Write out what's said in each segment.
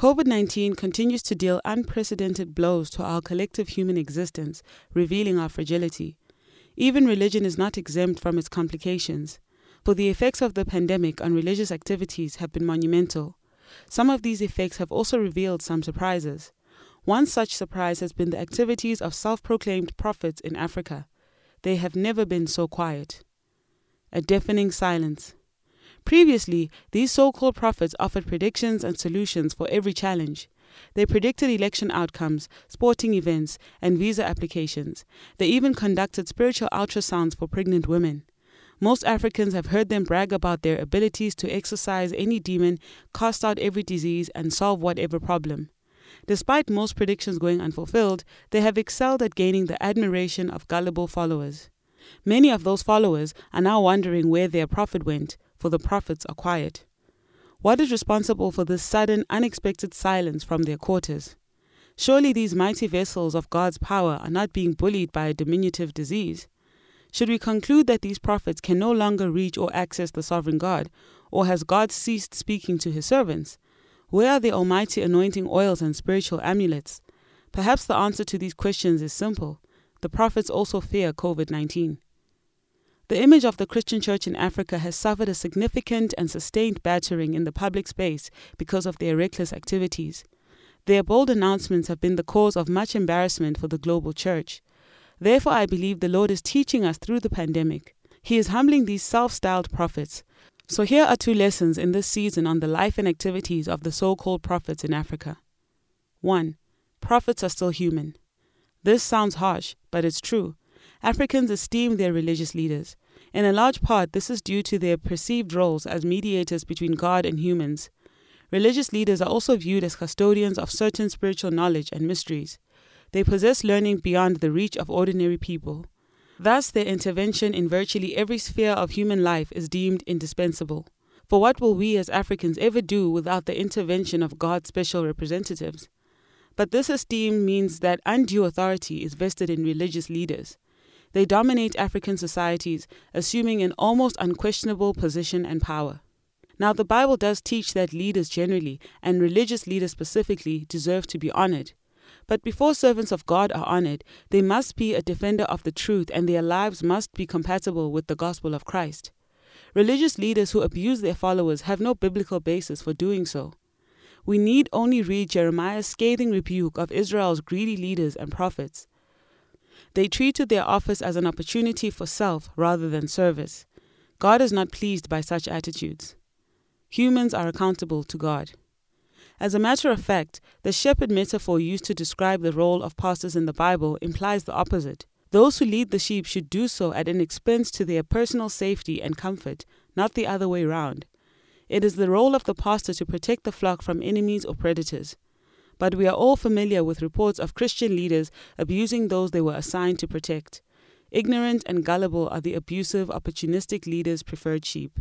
COVID-19 continues to deal unprecedented blows to our collective human existence, revealing our fragility. Even religion is not exempt from its complications, for the effects of the pandemic on religious activities have been monumental. Some of these effects have also revealed some surprises. One such surprise has been the activities of self-proclaimed prophets in Africa. They have never been so quiet. A deafening silence. Previously, these so-called prophets offered predictions and solutions for every challenge. They predicted election outcomes, sporting events, and visa applications. They even conducted spiritual ultrasounds for pregnant women. Most Africans have heard them brag about their abilities to exorcise any demon, cast out every disease, and solve whatever problem. Despite most predictions going unfulfilled, they have excelled at gaining the admiration of gullible followers. Many of those followers are now wondering where their prophet went, for the prophets are quiet. What is responsible for this sudden, unexpected silence from their quarters? Surely these mighty vessels of God's power are not being bullied by a diminutive disease. Should we conclude that these prophets can no longer reach or access the sovereign God, or has God ceased speaking to his servants? Where are the almighty anointing oils and spiritual amulets? Perhaps the answer to these questions is simple. The prophets also fear COVID-19. The image of the Christian church in Africa has suffered a significant and sustained battering in the public space because of their reckless activities. Their bold announcements have been the cause of much embarrassment for the global church. Therefore, I believe the Lord is teaching us through the pandemic. He is humbling these self-styled prophets. So here are 2 lessons in this season on the life and activities of the so-called prophets in Africa. 1. Prophets are still human. This sounds harsh, but it's true. Africans esteem their religious leaders. In a large part, this is due to their perceived roles as mediators between God and humans. Religious leaders are also viewed as custodians of certain spiritual knowledge and mysteries. They possess learning beyond the reach of ordinary people. Thus, their intervention in virtually every sphere of human life is deemed indispensable. For what will we as Africans ever do without the intervention of God's special representatives? But this esteem means that undue authority is vested in religious leaders. They dominate African societies, assuming an almost unquestionable position and power. Now, the Bible does teach that leaders generally, and religious leaders specifically, deserve to be honored. But before servants of God are honored, they must be a defender of the truth, and their lives must be compatible with the gospel of Christ. Religious leaders who abuse their followers have no biblical basis for doing so. We need only read Jeremiah's scathing rebuke of Israel's greedy leaders and prophets. They treated their office as an opportunity for self rather than service. God is not pleased by such attitudes. Humans are accountable to God. As a matter of fact, the shepherd metaphor used to describe the role of pastors in the Bible implies the opposite. Those who lead the sheep should do so at an expense to their personal safety and comfort, not the other way round. It is the role of the pastor to protect the flock from enemies or predators. But we are all familiar with reports of Christian leaders abusing those they were assigned to protect. Ignorant and gullible are the abusive, opportunistic leaders' preferred sheep.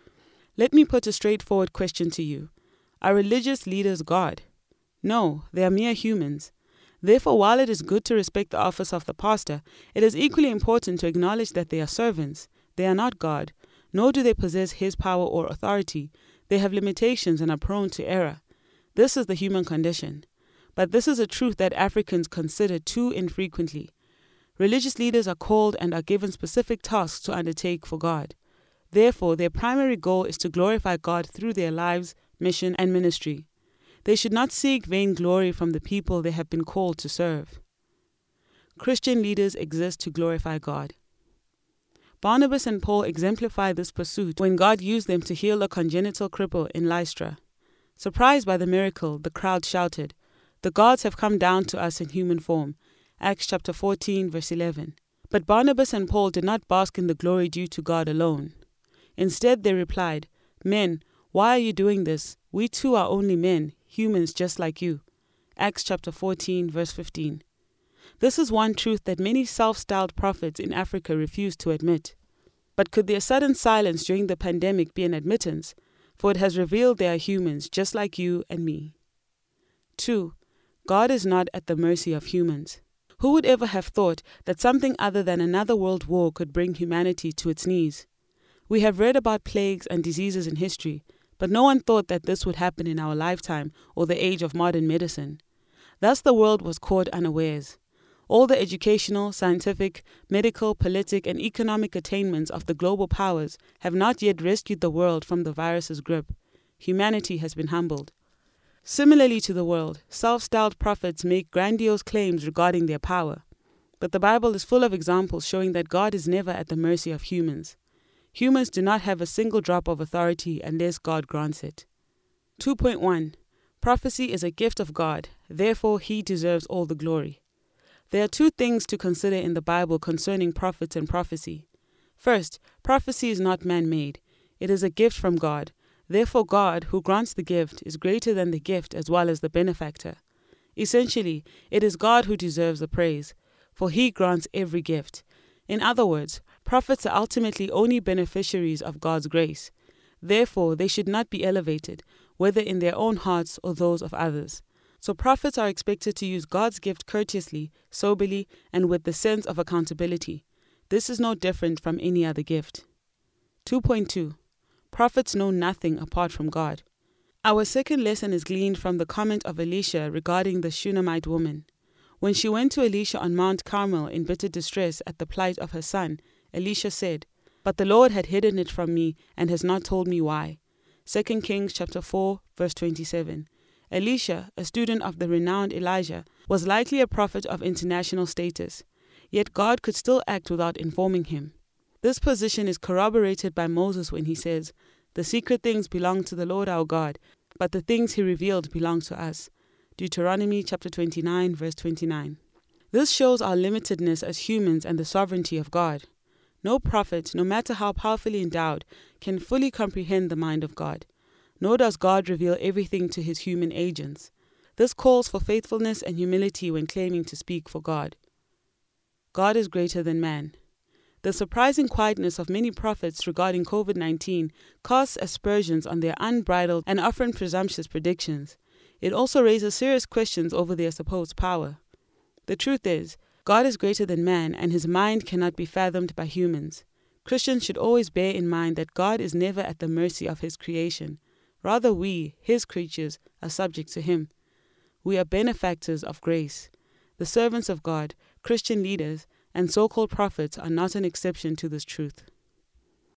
Let me put a straightforward question to you. Are religious leaders God? No, they are mere humans. Therefore, while it is good to respect the office of the pastor, it is equally important to acknowledge that they are servants. They are not God, nor do they possess his power or authority. They have limitations and are prone to error. This is the human condition. But this is a truth that Africans consider too infrequently. Religious leaders are called and are given specific tasks to undertake for God. Therefore, their primary goal is to glorify God through their lives, mission, and ministry. They should not seek vain glory from the people they have been called to serve. Christian leaders exist to glorify God. Barnabas and Paul exemplify this pursuit when God used them to heal a congenital cripple in Lystra. Surprised by the miracle, the crowd shouted, "The gods have come down to us in human form." Acts chapter 14, verse 11. But Barnabas and Paul did not bask in the glory due to God alone. Instead, they replied, "Men, why are you doing this? We too are only men, humans just like you." Acts chapter 14, verse 15. This is one truth that many self-styled prophets in Africa refuse to admit. But could their sudden silence during the pandemic be an admittance? For it has revealed they are humans just like you and me. 2. God is not at the mercy of humans. Who would ever have thought that something other than another world war could bring humanity to its knees? We have read about plagues and diseases in history, But no one thought that this would happen in our lifetime or the age of modern medicine. Thus the world was caught unawares. All the educational, scientific, medical, politic, and economic attainments of the global powers have not yet rescued the world from the virus's grip. Humanity has been humbled. Similarly to the world, self-styled prophets make grandiose claims regarding their power. But the Bible is full of examples showing that God is never at the mercy of humans. Humans do not have a single drop of authority unless God grants it. 2.1. Prophecy is a gift of God, therefore He deserves all the glory. There are two things to consider in the Bible concerning prophets and prophecy. First, prophecy is not man-made. It is a gift from God. Therefore God, who grants the gift, is greater than the gift as well as the benefactor. Essentially, it is God who deserves the praise, for He grants every gift. In other words, prophets are ultimately only beneficiaries of God's grace. Therefore, they should not be elevated, whether in their own hearts or those of others. So prophets are expected to use God's gift courteously, soberly, and with the sense of accountability. This is no different from any other gift. 2.2. Prophets know nothing apart from God. Our second lesson is gleaned from the comment of Elisha regarding the Shunammite woman. When she went to Elisha on Mount Carmel in bitter distress at the plight of her son, Elisha said, "But the Lord had hidden it from me and has not told me why." 2 Kings chapter 4, verse 27. Elisha, a student of the renowned Elijah, was likely a prophet of international status, yet God could still act without informing him. This position is corroborated by Moses when he says, "The secret things belong to the Lord our God, but the things He revealed belong to us." Deuteronomy chapter 29, verse 29. This shows our limitedness as humans and the sovereignty of God. No prophet, no matter how powerfully endowed, can fully comprehend the mind of God. Nor does God reveal everything to His human agents. This calls for faithfulness and humility when claiming to speak for God. God is greater than man. The surprising quietness of many prophets regarding COVID-19 casts aspersions on their unbridled and often presumptuous predictions. It also raises serious questions over their supposed power. The truth is, God is greater than man and His mind cannot be fathomed by humans. Christians should always bear in mind that God is never at the mercy of His creation. Rather, we, His creatures, are subject to Him. We are benefactors of grace. The servants of God, Christian leaders, and so-called prophets are not an exception to this truth.